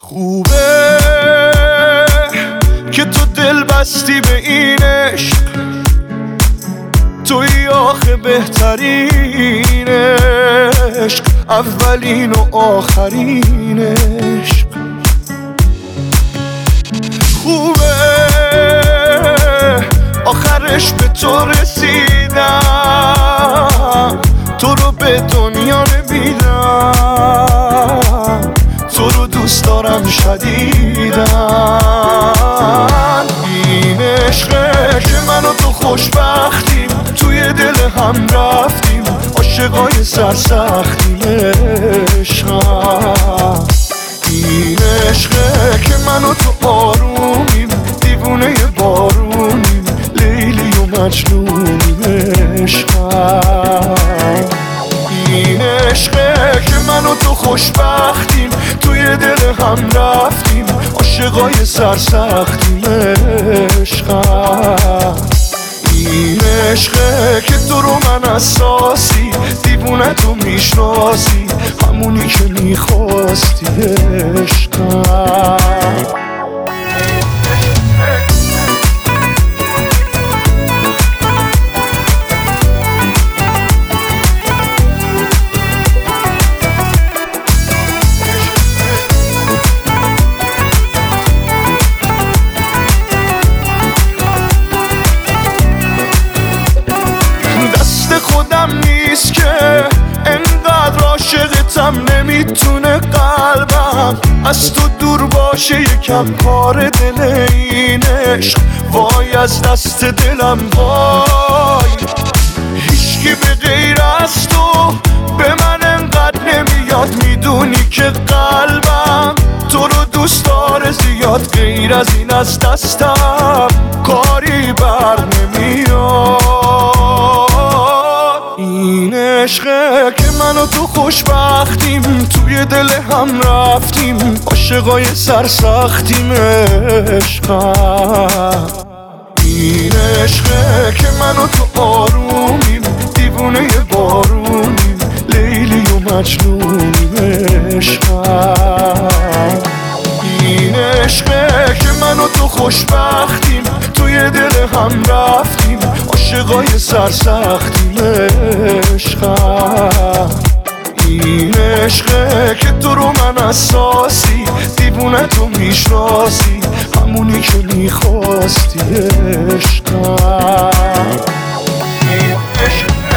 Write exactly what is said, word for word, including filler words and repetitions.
خوبه که تو دل بستی به این عشق، توی آخه بهترین عشق، اولین و آخرین عشق. خوبه آخرش به تو رسیدم، تو رو به دنیا نمیدم، تو رو دوست دارم شدیدم. این عشقه که من و تو خوشبختیم، توی دل هم رفتیم، عاشقای سرسختیم. عشقم این عشقه که من و تو آرومیم، دیوونه بارونیم، لیلی و مجنونیم. عشقم این عشقه که من و تو خوشبختیم، توی دل هم رفتیم، عاشقای سرسختیم. عشقم این عشقه که تو رو من اساسی، دیوونه تو میشناسی، همونی که میخواستی. عشقم خودم نیست که انقدر عاشقتم، نمیتونه قلبم از تو دور باشه، یکم کار دل این عشق. وای از دست دلم وای، هیچکی به غیر از تو به من انقدر نمیاد. میدونی که قلبم تو رو دوست داره زیاد، غیر از این از دستم کاری بر نمیاد. این عشقه که من و تو خوشبختیم، توی دل هم رفتیم، عاشقای سرسختیم. عشقم این عشقه که من و تو آرومیم، دیوونه بارونیم، لیلی و مجنونیم. عشقم این عشقه که من و تو خوشبختیم، توی دل هم رفتیم، عاشقای سرسختیم. عشقم این عشقه که تو رو من اساسی، دیوونه تو میشناسی، همونی که میخواستی. عشقم این عشقه